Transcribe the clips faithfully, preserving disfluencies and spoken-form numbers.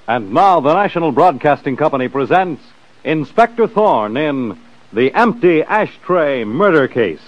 And now the National Broadcasting Company presents Inspector Thorne in The Empty Ashtray Murder Case.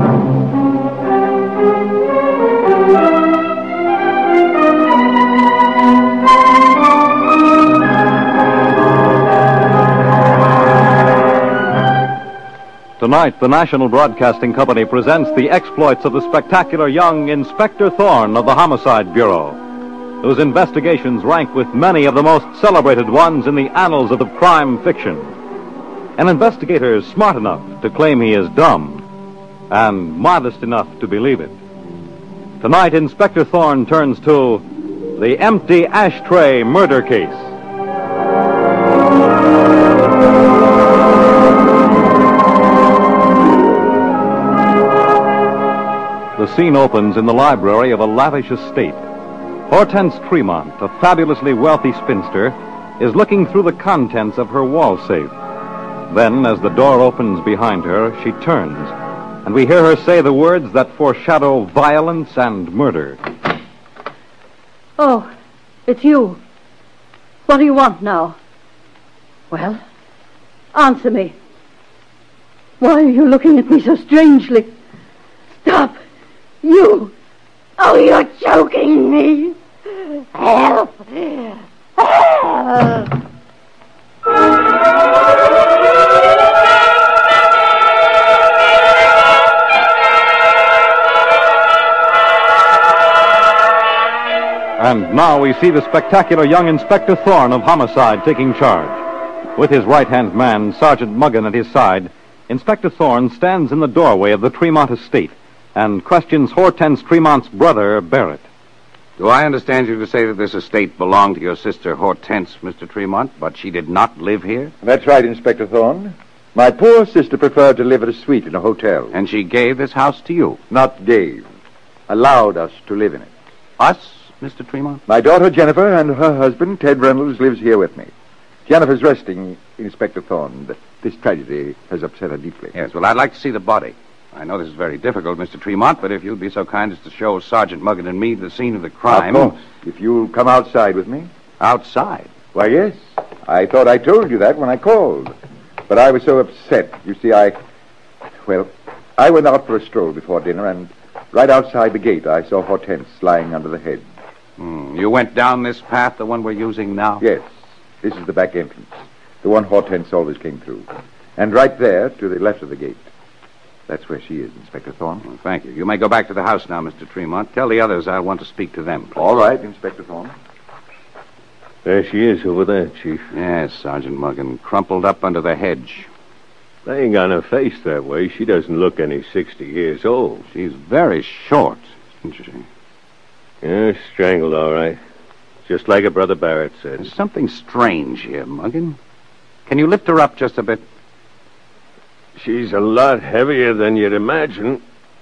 Tonight, the National Broadcasting Company presents the exploits of the spectacular young Inspector Thorne of the Homicide Bureau, whose investigations rank with many of the most celebrated ones in the annals of the crime fiction. An investigator smart enough to claim he is dumb, and modest enough to believe it. Tonight, Inspector Thorne turns to The Empty Ashtray Murder Case. The scene opens in the library of a lavish estate. Hortense Tremont, a fabulously wealthy spinster, is looking through the contents of her wall safe. Then, as the door opens behind her, she turns, and we hear her say the words that foreshadow violence and murder. Oh, it's you. What do you want now? Well, answer me. Why are you looking at me so strangely? Stop! You! Oh, you're choking me! Help! Help! And now we see the spectacular young Inspector Thorne of Homicide taking charge. With his right-hand man, Sergeant Muggan, at his side, Inspector Thorne stands in the doorway of the Tremont estate and questions Hortense Tremont's brother, Barrett. Do I understand you to say that this estate belonged to your sister Hortense, Mister Tremont, but she did not live here? That's right, Inspector Thorne. My poor sister preferred to live at a suite in a hotel. And she gave this house to you? Not gave. Allowed us to live in it. Us, Mister Tremont? My daughter Jennifer and her husband, Ted Reynolds, lives here with me. Jennifer's resting, Inspector Thorne. This tragedy has upset her deeply. Yes, well, I'd like to see the body. I know this is very difficult, Mister Tremont, but if you'll be so kind as to show Sergeant Muggan and me the scene of the crime... Of course. If you'll come outside with me. Outside? Why, yes. I thought I told you that when I called. But I was so upset. You see, I... Well, I went out for a stroll before dinner, and right outside the gate I saw Hortense lying under the hedge. Hmm. You went down this path, the one we're using now? Yes. This is the back entrance. The one Hortense always came through. And right there, to the left of the gate. That's where she is, Inspector Thorne. Well, thank you. You may go back to the house now, Mister Tremont. Tell the others I want to speak to them, please. All right, Inspector Thorne. There she is over there, Chief. Yes, Sergeant Muggan, crumpled up under the hedge. Laying on her face that way, she doesn't look any sixty years old. She's very short, isn't she? Yeah, strangled, all right. Just like her brother Barrett said. There's something strange here, Muggan. Can you lift her up just a bit? She's a lot heavier than you'd imagine.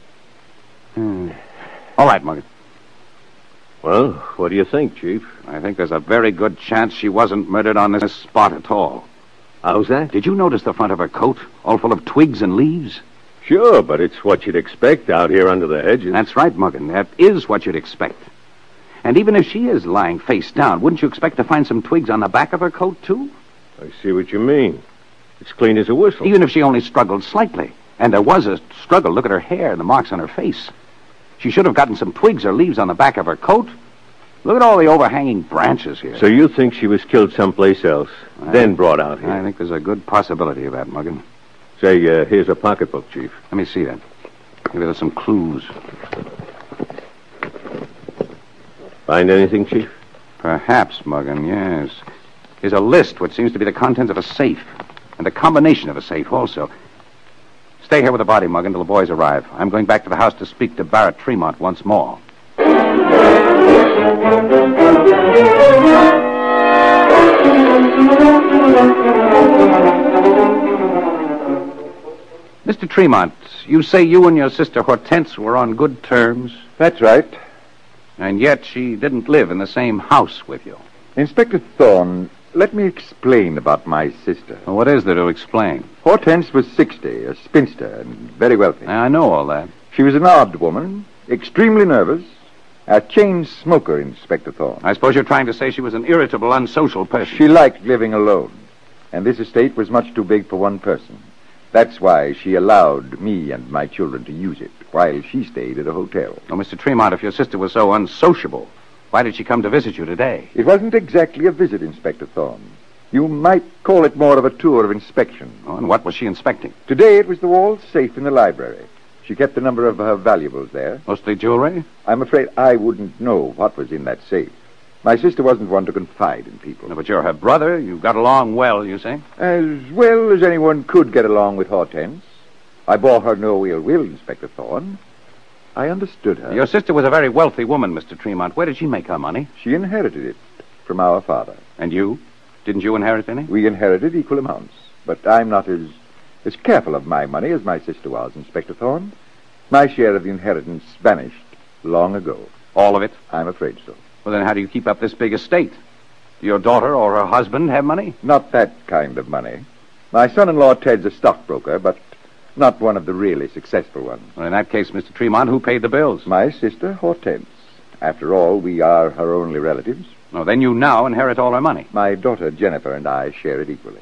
Hmm. All right, Muggan. Well, what do you think, Chief? I think there's a very good chance she wasn't murdered on this spot at all. How's that? Did you notice the front of her coat, all full of twigs and leaves? Sure, but it's what you'd expect out here under the hedges. That's right, Muggan. That is what you'd expect. And even if she is lying face down, wouldn't you expect to find some twigs on the back of her coat, too? I see what you mean. It's clean as a whistle. Even if she only struggled slightly. And there was a struggle. Look at her hair and the marks on her face. She should have gotten some twigs or leaves on the back of her coat. Look at all the overhanging branches here. So you think she was killed someplace else, I, then brought out here? I think there's a good possibility of that, Muggan. Say, uh, here's a pocketbook, Chief. Let me see that. Maybe there's some clues. Find anything, Chief? Perhaps, Muggan, yes. Here's a list, which seems to be the contents of a safe. And a combination of a safe, also. Stay here with the body, Muggan, until the boys arrive. I'm going back to the house to speak to Barrett Tremont once more. Mister Tremont, you say you and your sister Hortense were on good terms? That's right. And yet she didn't live in the same house with you. Inspector Thorne, let me explain about my sister. Well, what is there to explain? Hortense was sixty, a spinster, and very wealthy. I know all that. She was an odd woman, extremely nervous, A chain smoker, Inspector Thorne. I suppose you're trying to say she was an irritable, unsocial person. She liked living alone, and this estate was much too big for one person. That's why she allowed me and my children to use it, while she stayed at a hotel. Oh, Mister Tremont, if your sister was so unsociable, why did she come to visit you today? It wasn't exactly a visit, Inspector Thorne. You might call it more of a tour of inspection. Oh, and what was she inspecting? Today it was the wall safe in the library. She kept a number of her valuables there. Mostly jewelry? I'm afraid I wouldn't know what was in that safe. My sister wasn't one to confide in people. No, but you're her brother. You got along well, you say? As well as anyone could get along with Hortense. I bore her no ill will, Inspector Thorne. I understood her. Your sister was a very wealthy woman, Mister Tremont. Where did she make her money? She inherited it from our father. And you? Didn't you inherit any? We inherited equal amounts. But I'm not as, as careful of my money as my sister was, Inspector Thorne. My share of the inheritance vanished long ago. All of it? I'm afraid so. Well, then how do you keep up this big estate? Do your daughter or her husband have money? Not that kind of money. My son-in-law Ted's a stockbroker, but not one of the really successful ones. Well, in that case, Mister Tremont, who paid the bills? My sister, Hortense. After all, we are her only relatives. Oh, then you now inherit all her money. My daughter Jennifer and I share it equally.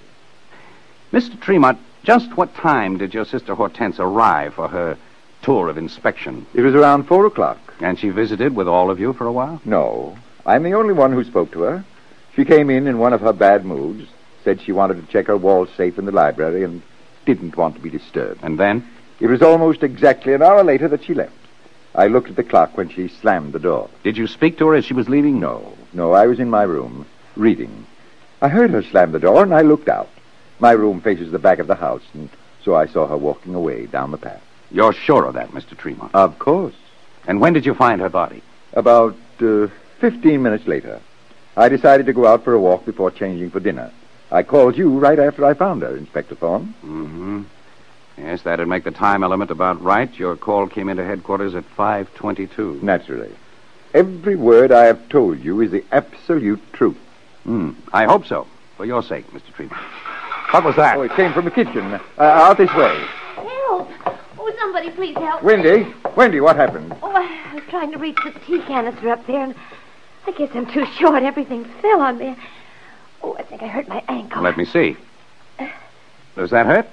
Mister Tremont, just what time did your sister Hortense arrive for her tour of inspection? It was around four o'clock. And she visited with all of you for a while? No. I'm the only one who spoke to her. She came in in one of her bad moods, said she wanted to check her wall safe in the library and didn't want to be disturbed. And then? It was almost exactly an hour later that she left. I looked at the clock when she slammed the door. Did you speak to her as she was leaving? No. No, I was in my room, reading. I heard her slam the door, and I looked out. My room faces the back of the house, and so I saw her walking away down the path. You're sure of that, Mister Tremont? Of course. And when did you find her body? About uh, fifteen minutes later. I decided to go out for a walk before changing for dinner. I called you right after I found her, Inspector Thorne. Mm-hmm. Yes, that'd make the time element about right. Your call came into headquarters at five twenty-two. Naturally. Every word I have told you is the absolute truth. Hmm. I hope so. For your sake, Mister Tremont. What was that? Oh, it came from the kitchen. Uh, out this way. Help! Oh, somebody please help Wendy, me. Wendy, what happened? Oh, I was trying to reach the tea canister up there, and I guess I'm too short. Everything fell on me. Oh, I think I hurt my ankle. Let me see. Does that hurt?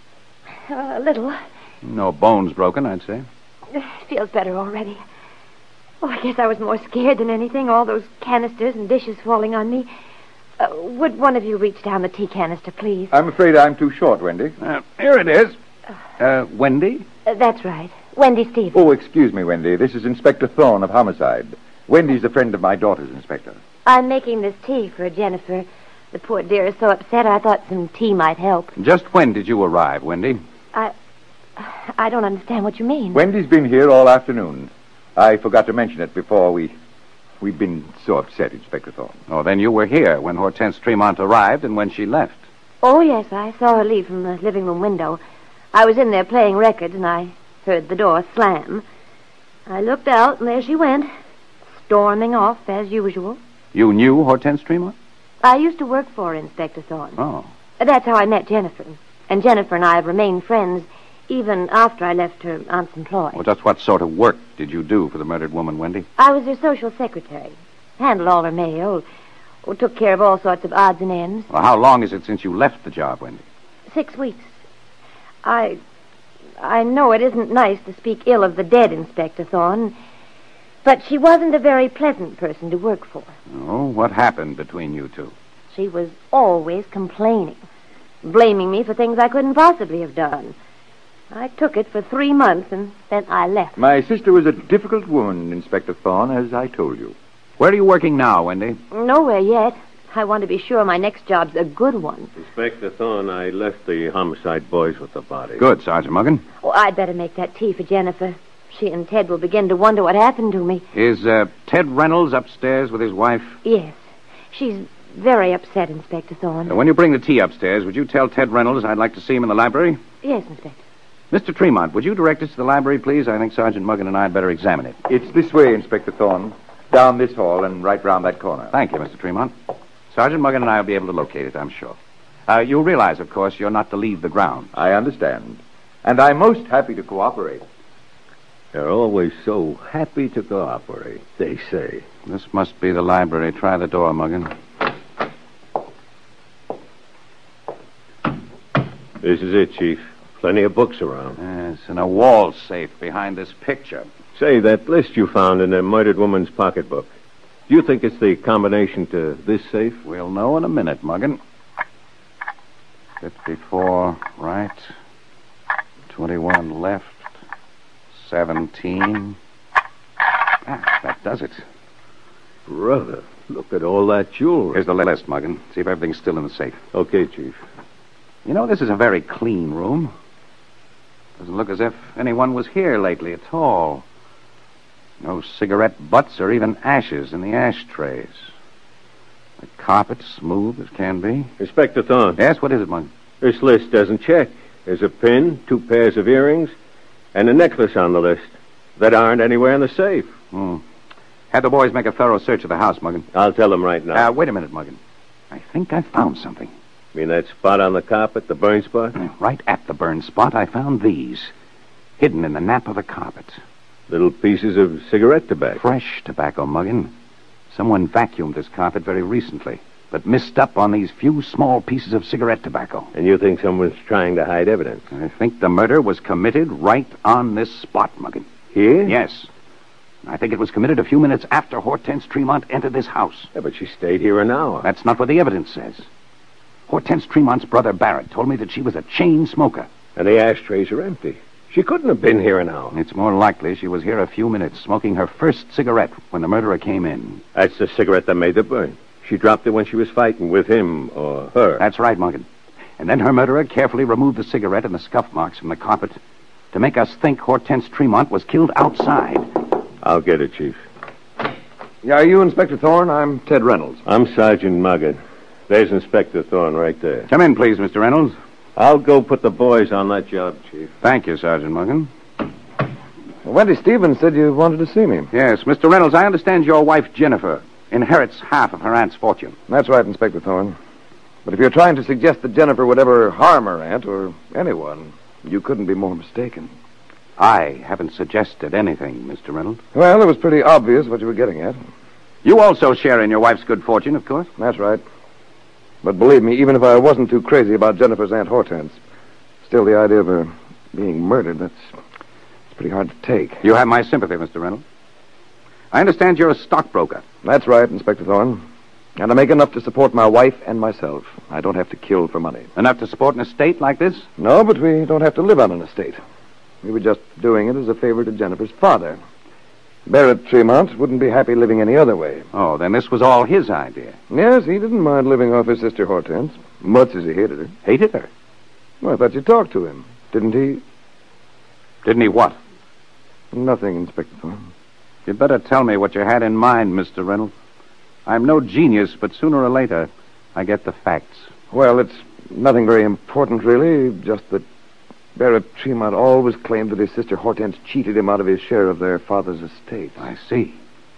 Uh, a little. No bones broken, I'd say. It feels better already. Oh, I guess I was more scared than anything, all those canisters and dishes falling on me. Uh, would one of you reach down the tea canister, please? I'm afraid I'm too short, Wendy. Uh, here it is. Uh, Wendy? Uh, that's right. Wendy Stevens. Oh, excuse me, Wendy. This is Inspector Thorne of Homicide. Wendy's a friend of my daughter's, Inspector. I'm making this tea for Jennifer. The poor dear is so upset, I thought some tea might help. Just when did you arrive, Wendy? I... I don't understand what you mean. Wendy's been here all afternoon. I forgot to mention it before we... We've been so upset, Inspector Thorne. Oh, then you were here when Hortense Tremont arrived and when she left. Oh, yes, I saw her leave from the living room window. I was in there playing records, and I heard the door slam. I looked out, and there she went, storming off as usual. You knew Hortense Tremont? I used to work for her, Inspector Thorne. Oh. That's how I met Jennifer. And Jennifer and I have remained friends even after I left her aunt's employ. Well, just what sort of work did you do for the murdered woman, Wendy? I was her social secretary. Handled all her mail. Or took care of all sorts of odds and ends. Well, how long is it since you left the job, Wendy? Six weeks. I... I know it isn't nice to speak ill of the dead, Inspector Thorne, but she wasn't a very pleasant person to work for. Oh, what happened between you two? She was always complaining, blaming me for things I couldn't possibly have done. I took it for three months, and then I left. My sister was a difficult woman, Inspector Thorne, as I told you. Where are you working now, Wendy? Nowhere yet. I want to be sure my next job's a good one. Inspector Thorne, I left the homicide boys with the body. Good, Sergeant Muggan. Oh, I'd better make that tea for Jennifer. She and Ted will begin to wonder what happened to me. Is uh, Ted Reynolds upstairs with his wife? Yes. She's very upset, Inspector Thorne. Uh, when you bring the tea upstairs, would you tell Ted Reynolds I'd like to see him in the library? Yes, Inspector. Mister Tremont, would you direct us to the library, please? I think Sergeant Muggan and I had better examine it. It's this way, Inspector Thorne. Down this hall and right round that corner. Thank you, Mister Tremont. Sergeant Muggan and I will be able to locate it, I'm sure. Uh, you'll realize, of course, you're not to leave the ground. I understand. And I'm most happy to cooperate. They're always so happy to cooperate, they say. This must be the library. Try the door, Muggin. This is it, Chief. Plenty of books around. Yes, and a wall safe behind this picture. Say, that list you found in the murdered woman's pocketbook. Do you think it's the combination to this safe? We'll know in a minute, Muggin. fifty-four right. twenty-one left. seventeen. Ah, that does it. Brother, look at all that jewelry. Here's the list, Muggin. See if everything's still in the safe. Okay, Chief. You know, this is a very clean room. Doesn't look as if anyone was here lately at all. No cigarette butts or even ashes in the ashtrays. The carpet smooth as can be. Inspector Thorne. Yes, what is it, Muggin? This list doesn't check. There's a pin, two pairs of earrings, and a necklace on the list that aren't anywhere in the safe. Hmm. Had the boys make a thorough search of the house, Muggin. I'll tell them right now. Uh, wait a minute, Muggin. I think I found something. You mean that spot on the carpet, the burn spot? Right at the burn spot, I found these. Hidden in the nap of the carpet. Little pieces of cigarette tobacco. Fresh tobacco, Muggin. Someone vacuumed this carpet very recently, but missed up on these few small pieces of cigarette tobacco. And you think someone's trying to hide evidence? I think the murder was committed right on this spot, Muggin. Here? Yes. I think it was committed a few minutes after Hortense Tremont entered this house. Yeah, but she stayed here an hour. That's not what the evidence says. Hortense Tremont's brother Barrett told me that she was a chain smoker. And the ashtrays are empty. She couldn't have been here an hour. It's more likely she was here a few minutes smoking her first cigarette when the murderer came in. That's the cigarette that made the burn. She dropped it when she was fighting with him or her. That's right, Muggin. And then her murderer carefully removed the cigarette and the scuff marks from the carpet to make us think Hortense Tremont was killed outside. I'll get it, Chief. Yeah, are you Inspector Thorne? I'm Ted Reynolds. I'm Sergeant Muggin. There's Inspector Thorne right there. Come in, please, Mister Reynolds. I'll go put the boys on that job, Chief. Thank you, Sergeant Muggin. Well, Wendy Stevens said you wanted to see me. Yes, Mister Reynolds, I understand your wife, Jennifer, inherits half of her aunt's fortune. That's right, Inspector Thorne. But if you're trying to suggest that Jennifer would ever harm her aunt or anyone, you couldn't be more mistaken. I haven't suggested anything, Mister Reynolds. Well, it was pretty obvious what you were getting at. You also share in your wife's good fortune, of course. That's right. But believe me, even if I wasn't too crazy about Jennifer's Aunt Hortense, still the idea of her being murdered, that's, that's pretty hard to take. You have my sympathy, Mister Reynolds. I understand you're a stockbroker. That's right, Inspector Thorne. And I make enough to support my wife and myself. I don't have to kill for money. Enough to support an estate like this? No, but we don't have to live on an estate. We were just doing it as a favor to Jennifer's father. Barrett Tremont wouldn't be happy living any other way. Oh, then this was all his idea. Yes, he didn't mind living off his sister Hortense, much as he hated her. Hated her? Well, I thought you talked to him. Didn't he? Didn't he what? Nothing, Inspector Thorne. You'd better tell me what you had in mind, Mister Reynolds. I'm no genius, but sooner or later, I get the facts. Well, it's nothing very important, really. Just that Barrett Tremont always claimed that his sister Hortense cheated him out of his share of their father's estate. I see.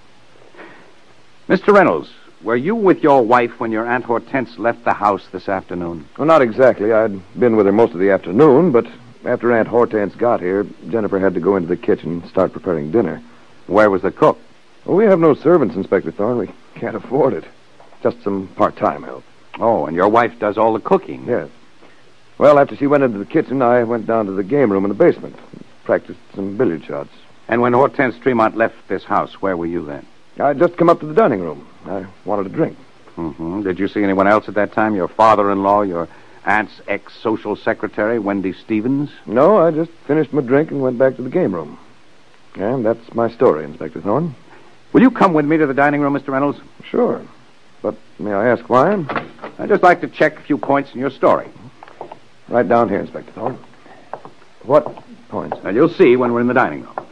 Mister Reynolds, were you with your wife when your Aunt Hortense left the house this afternoon? Well, not exactly. I'd been with her most of the afternoon, but after Aunt Hortense got here, Jennifer had to go into the kitchen and start preparing dinner. Where was the cook? Well, we have no servants, Inspector Thorne. We can't afford it. Just some part-time help. Oh, and your wife does all the cooking? Yes. Well, after she went into the kitchen, I went down to the game room in the basement and practiced some billiard shots. And when Hortense Tremont left this house, where were you then? I'd just come up to the dining room. I wanted a drink. Mm-hmm. Did you see anyone else at that time? Your father-in-law, your aunt's ex-social secretary, Wendy Stevens? No, I just finished my drink and went back to the game room. And that's my story, Inspector Thorne. Will you come with me to the dining room, Mister Reynolds? Sure. But may I ask why? I'd just like to check a few points in your story. Right down here, Inspector Thorne. What points? Now, you'll see when we're in the dining room.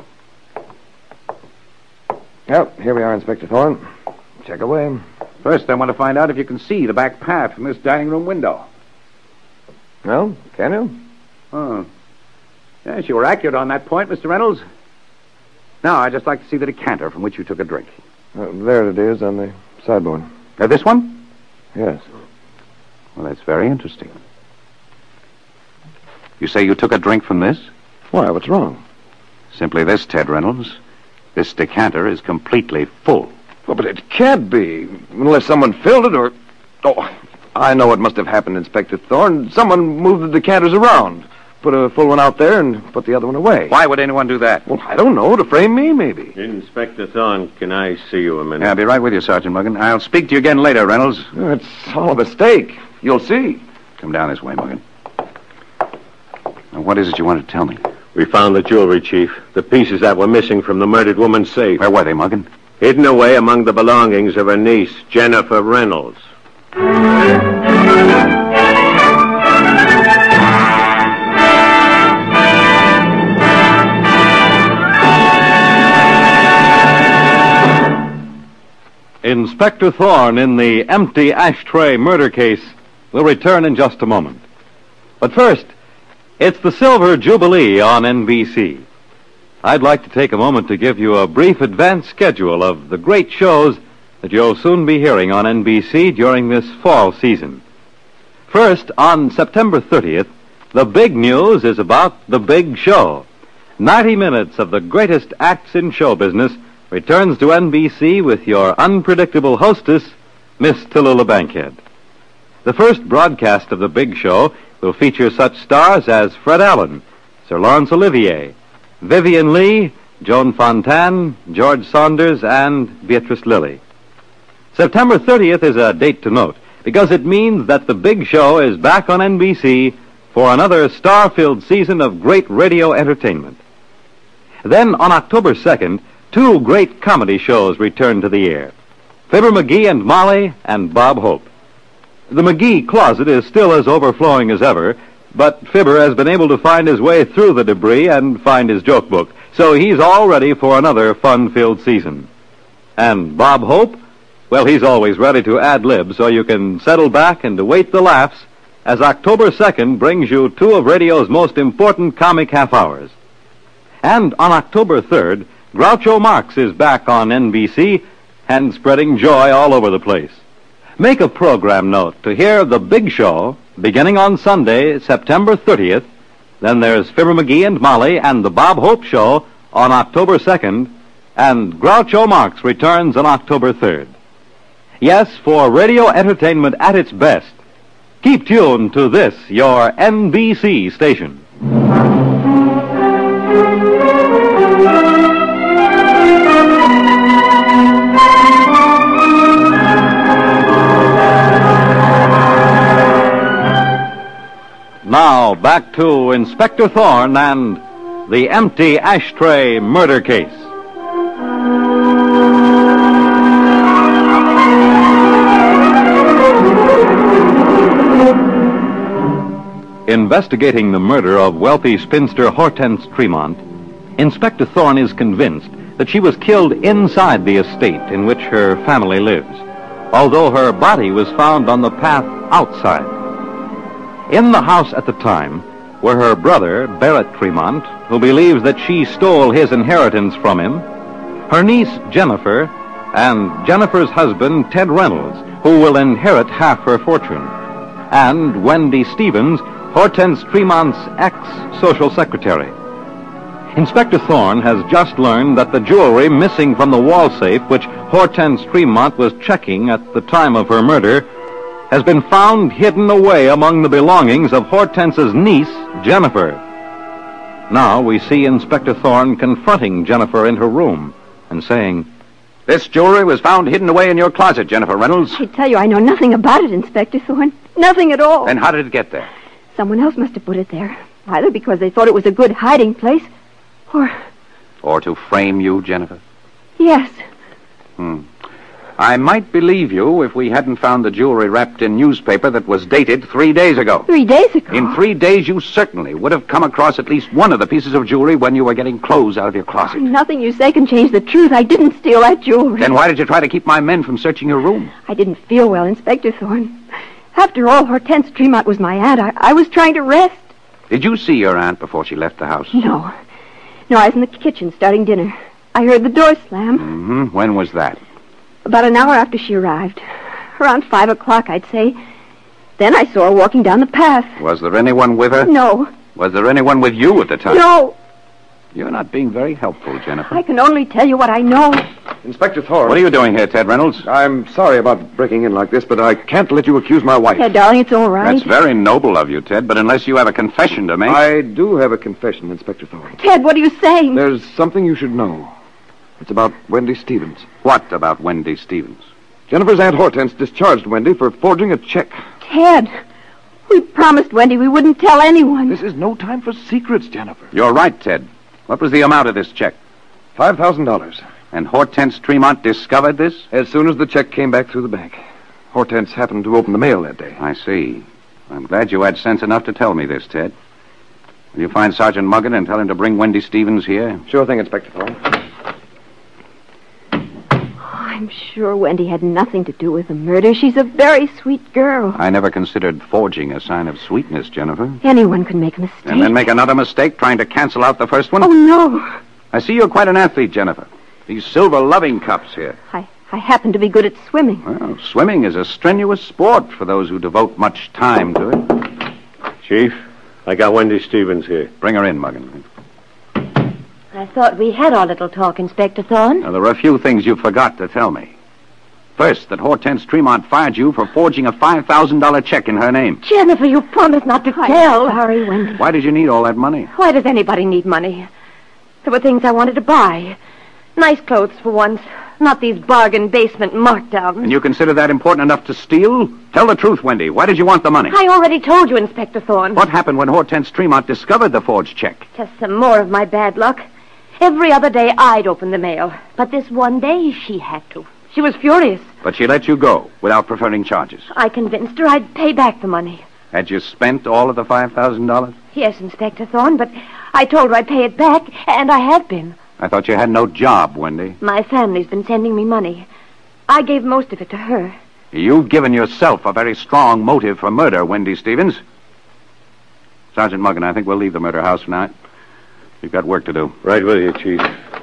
Well, here we are, Inspector Thorne. Check away. First, I want to find out if you can see the back path from this dining room window. Well, can you? Oh. Yes, you were accurate on that point, Mister Reynolds. Now, I'd just like to see the decanter from which you took a drink. Uh, there it is on the sideboard. Uh, this one? Yes. Well, that's very interesting. You say you took a drink from this? Why, what's wrong? Simply this, Ted Reynolds. This decanter is completely full. Well, but it can't be, unless someone filled it or... Oh, I know what must have happened, Inspector Thorne. Someone moved the decanters around. Put a full one out there and put the other one away. Why would anyone do that? Well, I don't know. To frame me, maybe. Inspector Thorne, can I see you a minute? Yeah, I'll be right with you, Sergeant Muggin. I'll speak to you again later, Reynolds. It's all a mistake. You'll see. Come down this way, Muggin. Now, what is it you want to tell me? We found the jewelry, Chief. The pieces that were missing from the murdered woman's safe. Where were they, Muggin? Hidden away among the belongings of her niece, Jennifer Reynolds. Inspector Thorne in the empty ashtray murder case will return in just a moment. But first, it's the Silver Jubilee on N B C. I'd like to take a moment to give you a brief advance schedule of the great shows that you'll soon be hearing on N B C during this fall season. First, on September thirtieth, the big news is about The Big Show. Ninety minutes of the greatest acts in show business returns to N B C with your unpredictable hostess, Miss Tallulah Bankhead. The first broadcast of The Big Show will feature such stars as Fred Allen, Sir Laurence Olivier, Vivian Leigh, Joan Fontaine, George Saunders, and Beatrice Lilly. September thirtieth is a date to note because it means that The Big Show is back on N B C for another star-filled season of great radio entertainment. Then on October second, two great comedy shows return to the air. Fibber McGee and Molly and Bob Hope. The McGee closet is still as overflowing as ever, but Fibber has been able to find his way through the debris and find his joke book, so he's all ready for another fun-filled season. And Bob Hope, well, he's always ready to ad-lib, so you can settle back and await the laughs as October second brings you two of radio's most important comic half-hours. And on October third, Groucho Marx is back on N B C and spreading joy all over the place. Make a program note to hear The Big Show beginning on Sunday, September thirtieth. Then there's Fibber McGee and Molly and the Bob Hope Show on October second, and Groucho Marx returns on October third. Yes, for radio entertainment at its best, keep tuned to this, your N B C station. Now, back to Inspector Thorne and the empty ashtray murder case. Investigating the murder of wealthy spinster Hortense Tremont, Inspector Thorne is convinced that she was killed inside the estate in which her family lives, although her body was found on the path outside. In the house at the time were her brother, Barrett Tremont, who believes that she stole his inheritance from him, her niece, Jennifer, and Jennifer's husband, Ted Reynolds, who will inherit half her fortune, and Wendy Stevens, Hortense Tremont's ex-social secretary. Inspector Thorne has just learned that the jewelry missing from the wall safe, which Hortense Tremont was checking at the time of her murder, has been found hidden away among the belongings of Hortense's niece, Jennifer. Now we see Inspector Thorne confronting Jennifer in her room and saying, This jewelry was found hidden away in your closet, Jennifer Reynolds. I tell you, I know nothing about it, Inspector Thorne. Nothing at all. Then how did it get there? Someone else must have put it there. Either because they thought it was a good hiding place, or... Or to frame you, Jennifer? Yes. Hmm. I might believe you if we hadn't found the jewelry wrapped in newspaper that was dated three days ago. Three days ago? In three days, you certainly would have come across at least one of the pieces of jewelry when you were getting clothes out of your closet. Nothing you say can change the truth. I didn't steal that jewelry. Then why did you try to keep my men from searching your room? I didn't feel well, Inspector Thorne. After all, Hortense Tremont was my aunt. I, I was trying to rest. Did you see your aunt before she left the house? No. No, I was in the kitchen starting dinner. I heard the door slam. Mm-hmm. When was that? About an hour after she arrived. Around five o'clock, I'd say. Then I saw her walking down the path. Was there anyone with her? No. Was there anyone with you at the time? No. You're not being very helpful, Jennifer. I can only tell you what I know. Inspector Thorne. What are you doing here, Ted Reynolds? I'm sorry about breaking in like this, but I can't let you accuse my wife. Yeah, darling, it's all right. That's very noble of you, Ted, but unless you have a confession to make... I do have a confession, Inspector Thorne. Ted, what are you saying? There's something you should know. It's about Wendy Stevens. What about Wendy Stevens? Jennifer's Aunt Hortense discharged Wendy for forging a check. Ted, we promised Wendy we wouldn't tell anyone. This is no time for secrets, Jennifer. You're right, Ted. What was the amount of this check? Five thousand dollars. And Hortense Tremont discovered this? As soon as the check came back through the bank. Hortense happened to open the mail that day. I see. I'm glad you had sense enough to tell me this, Ted. Will you find Sergeant Muggen and tell him to bring Wendy Stevens here? Sure thing, Inspector Thorne. I'm sure Wendy had nothing to do with the murder. She's a very sweet girl. I never considered forging a sign of sweetness, Jennifer. Anyone could make a mistake. And then make another mistake trying to cancel out the first one? Oh, no. I see you're quite an athlete, Jennifer. These silver loving cups here. I, I happen to be good at swimming. Well, swimming is a strenuous sport for those who devote much time to it. Chief, I got Wendy Stevens here. Bring her in, Muggen. I thought we had our little talk, Inspector Thorne. Now, there are a few things you forgot to tell me. First, that Hortense Tremont fired you for forging a five thousand dollars check in her name. Jennifer, you promised not to I'm tell. sorry, Wendy. Why did you need all that money? Why does anybody need money? There were things I wanted to buy. Nice clothes for once. Not these bargain basement markdowns. And you consider that important enough to steal? Tell the truth, Wendy. Why did you want the money? I already told you, Inspector Thorne. What happened when Hortense Tremont discovered the forged check? Just some more of my bad luck. Every other day I'd open the mail. But this one day she had to. She was furious. But she let you go without preferring charges. I convinced her I'd pay back the money. Had you spent all of the five thousand dollars? Yes, Inspector Thorne, but I told her I'd pay it back, and I have been. I thought you had no job, Wendy. My family's been sending me money. I gave most of it to her. You've given yourself a very strong motive for murder, Wendy Stevens. Sergeant Muggen, I think we'll leave the murder house for now. You've got work to do. Right with you, Chief.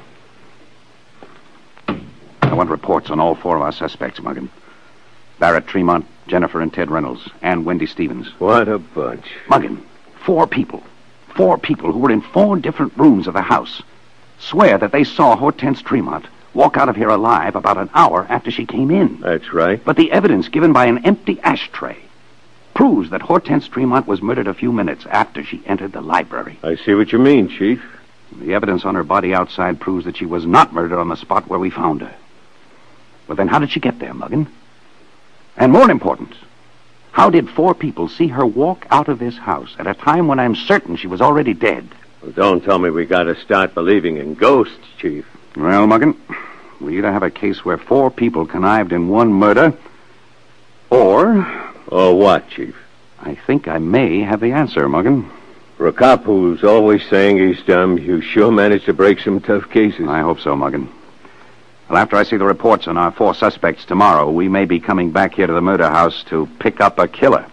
I want reports on all four of our suspects, Muggen. Barrett Tremont, Jennifer and Ted Reynolds, and Wendy Stevens. What a bunch. Muggen, four people. Four people who were in four different rooms of the house swear that they saw Hortense Tremont walk out of here alive about an hour after she came in. That's right. But the evidence given by an empty ashtray proves that Hortense Tremont was murdered a few minutes after she entered the library. I see what you mean, Chief. The evidence on her body outside proves that she was not murdered on the spot where we found her. But then how did she get there, Muggen? And more important, how did four people see her walk out of this house at a time when I'm certain she was already dead? Well, don't tell me we got to start believing in ghosts, Chief. Well, Muggen, we either have a case where four people connived in one murder, or... Or what, Chief? I think I may have the answer, Muggen. For a cop who's always saying he's dumb, you sure managed to break some tough cases. I hope so, Muggen. Well, after I see the reports on our four suspects tomorrow, we may be coming back here to the murder house to pick up a killer.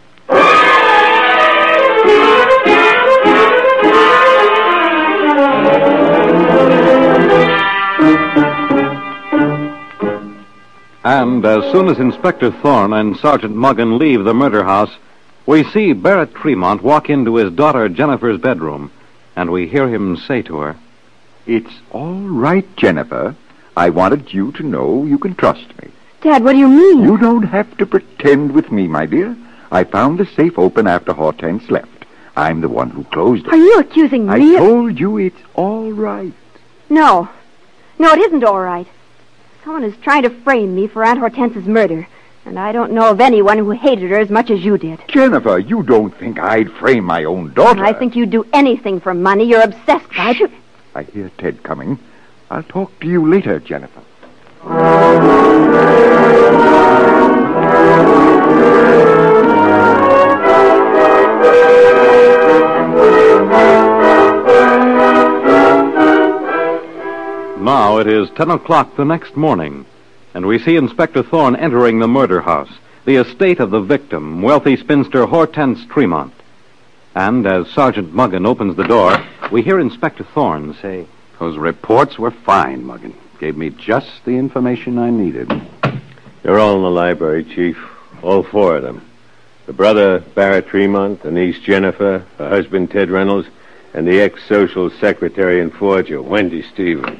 And as soon as Inspector Thorne and Sergeant Muggen leave the murder house, we see Barrett Tremont walk into his daughter Jennifer's bedroom, and we hear him say to her, It's all right, Jennifer. I wanted you to know you can trust me. Dad, what do you mean? You don't have to pretend with me, my dear. I found the safe open after Hortense left. I'm the one who closed it. Are you accusing I me? of- told you it's all right. No. No, it isn't all right. Someone is trying to frame me for Aunt Hortense's murder, and I don't know of anyone who hated her as much as you did. Jennifer, you don't think I'd frame my own daughter. I think you'd do anything for money. You're obsessed by it. I hear Ted coming. I'll talk to you later, Jennifer. Now it is ten o'clock the next morning, and we see Inspector Thorne entering the murder house, the estate of the victim, wealthy spinster Hortense Tremont. And as Sergeant Muggen opens the door, we hear Inspector Thorne say, Those reports were fine, Muggen. Gave me just the information I needed. They're all in the library, Chief. All four of them. The brother, Barrett Tremont, the niece, Jennifer, her husband, Ted Reynolds, And the ex-social secretary and forger, Wendy Stevens.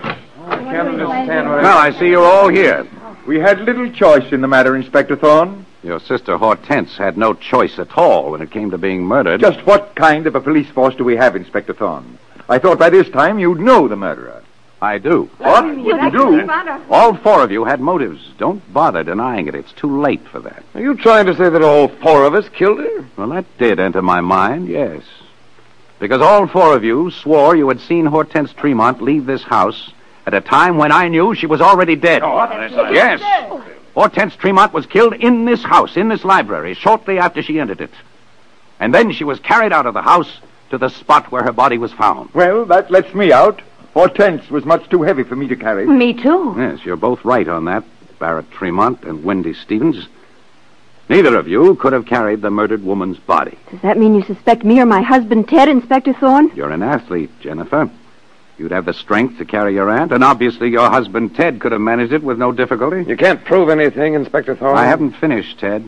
Well, I see you're all here. We had little choice in the matter, Inspector Thorne. Your sister Hortense had no choice at all when it came to being murdered. Just what kind of a police force do we have, Inspector Thorne? I thought by this time you'd know the murderer. I do. What? You do? All four of you had motives. Don't bother denying it. It's too late for that. Are you trying to say that all four of us killed her? Well, that did enter my mind, yes. Because all four of you swore you had seen Hortense Tremont leave this house at a time when I knew she was already dead. Oh, what? Yes. Hortense Tremont was killed in this house, in this library, shortly after she entered it. And then she was carried out of the house to the spot where her body was found. Well, that lets me out. Hortense was much too heavy for me to carry. Me too. Yes, you're both right on that, Barrett Tremont and Wendy Stevens. Neither of you could have carried the murdered woman's body. Does that mean you suspect me or my husband, Ted, Inspector Thorne? You're an athlete, Jennifer. You'd have the strength to carry your aunt, and obviously your husband, Ted, could have managed it with no difficulty. You can't prove anything, Inspector Thorne. I haven't finished, Ted.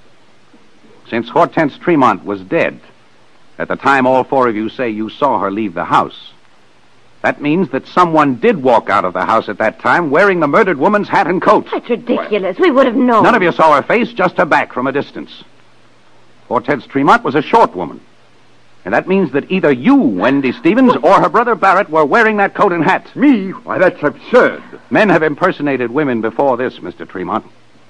Since Hortense Tremont was dead, at the time all four of you say you saw her leave the house, that means that someone did walk out of the house at that time wearing the murdered woman's hat and coat. That's ridiculous. We would have known. None of you saw her face, just her back from a distance. Hortense Tremont was a short woman. And that means that either you, Wendy Stevens, or her brother Barrett were wearing that coat and hat. Me? Why, that's absurd. Men have impersonated women before this, Mister Tremont.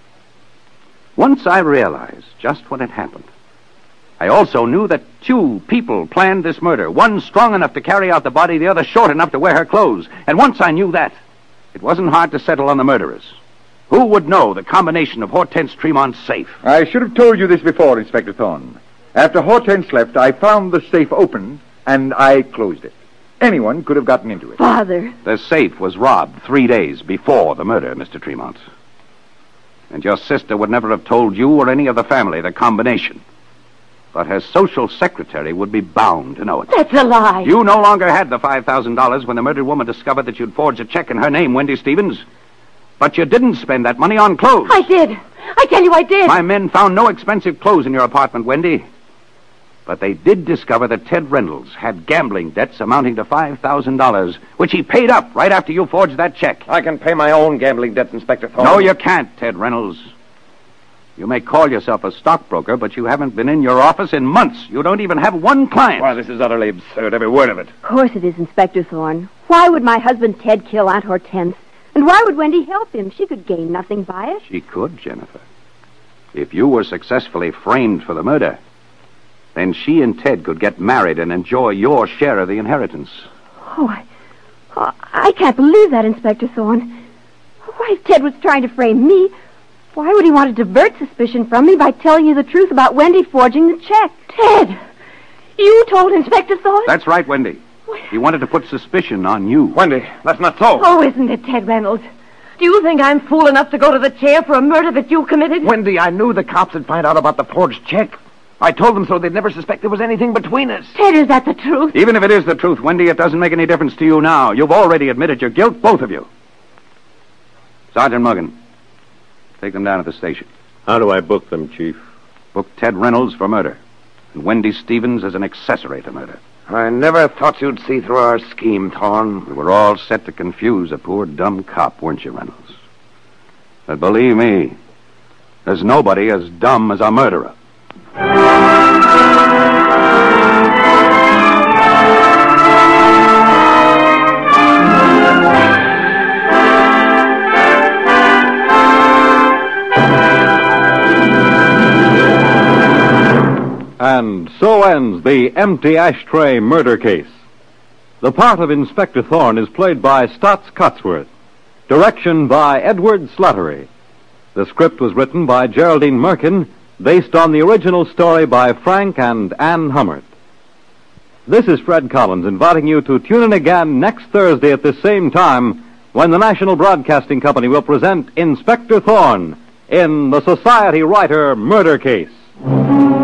Once I realized just what had happened, I also knew that two people planned this murder. One strong enough to carry out the body, the other short enough to wear her clothes. And once I knew that, it wasn't hard to settle on the murderers. Who would know the combination of Hortense Tremont's safe? I should have told you this before, Inspector Thorne. After Hortense left, I found the safe open, and I closed it. Anyone could have gotten into it. Father. The safe was robbed three days before the murder, Mister Tremont. And your sister would never have told you or any of the family the combination. But her social secretary would be bound to know it. That's a lie. You no longer had the five thousand dollars when the murdered woman discovered that you'd forged a check in her name, Wendy Stevens. But you didn't spend that money on clothes. I did. I tell you I did. My men found no expensive clothes in your apartment, Wendy. But they did discover that Ted Reynolds had gambling debts amounting to five thousand dollars, which he paid up right after you forged that check. I can pay my own gambling debt, Inspector Thorne. No, you can't, Ted Reynolds. You may call yourself a stockbroker, but you haven't been in your office in months. You don't even have one client. Why, this is utterly absurd, every word of it. Of course it is, Inspector Thorne. Why would my husband Ted kill Aunt Hortense? And why would Wendy help him? She could gain nothing by it. She could, Jennifer. If you were successfully framed for the murder, then she and Ted could get married and enjoy your share of the inheritance. Oh, I, oh, I can't believe that, Inspector Thorne. Why, if Ted was trying to frame me, why would he want to divert suspicion from me by telling you the truth about Wendy forging the check? Ted, you told Inspector Thorne? That's right, Wendy. He wanted to put suspicion on you. Wendy, that's not so. Oh, isn't it, Ted Reynolds? Do you think I'm fool enough to go to the chair for a murder that you committed? Wendy, I knew the cops would find out about the forged check. I told them so they'd never suspect there was anything between us. Ted, is that the truth? Even if it is the truth, Wendy, it doesn't make any difference to you now. You've already admitted your guilt, both of you. Sergeant Muggan, take them down to the station. How do I book them, Chief? Book Ted Reynolds for murder, and Wendy Stevens as an accessory to murder. I never thought you'd see through our scheme, Thorne. We were all set to confuse a poor dumb cop, weren't you, Reynolds? But believe me, there's nobody as dumb as a murderer. And so ends the Empty Ashtray murder case. The part of Inspector Thorne is played by Stotts Cotsworth. Direction by Edward Slattery. The script was written by Geraldine Merkin, based on the original story by Frank and Ann Hummert. This is Fred Collins inviting you to tune in again next Thursday at the same time when the National Broadcasting Company will present Inspector Thorne in the Society Writer Murder Case.